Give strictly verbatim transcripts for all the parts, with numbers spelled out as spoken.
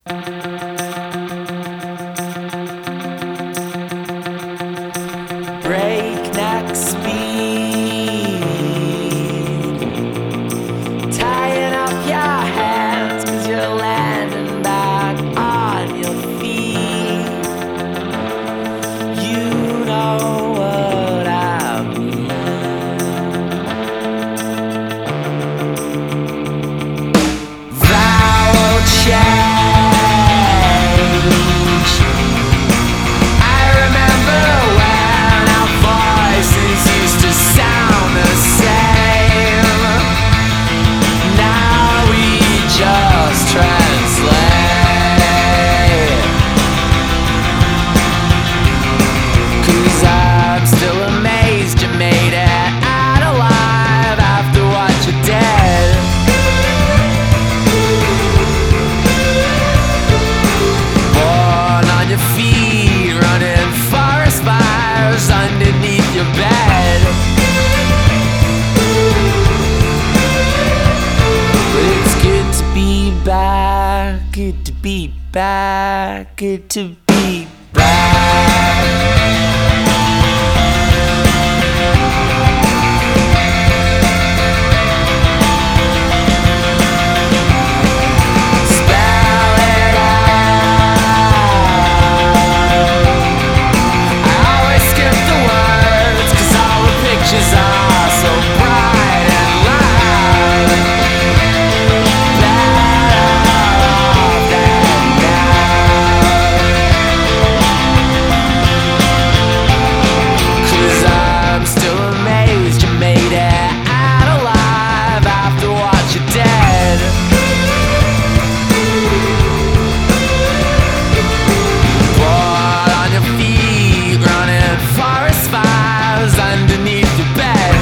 Breakneck speed, tying up your hands 'cause you're landing back on your feet. You know what I mean. Vowel change. I remember when our voices used to sound the same. Now we just translate. 'Cause I'm still amazed you made it out alive after what you did. Born on your feet, running forest fires underneath your bed. But it's good to be back, good to be back, good to be back. Spell it out. I always skip the words 'cause all the pictures are so bright and loud. Better off than now. 'Cause I'm still amazed you made it out alive after what you did. Born on your feet, running forest fires underneath your bed.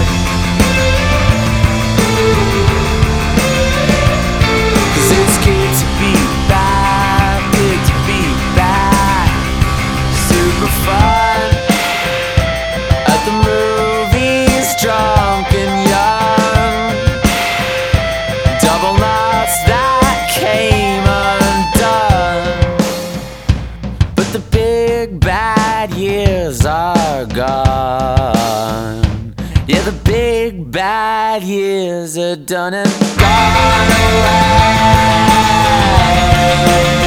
'Cause it's good to be back, good to be back. Super fun at the movies, drunk and young. Double knots that came undone. But the big bad years are gone. Yeah, the big bad years are done and gone away.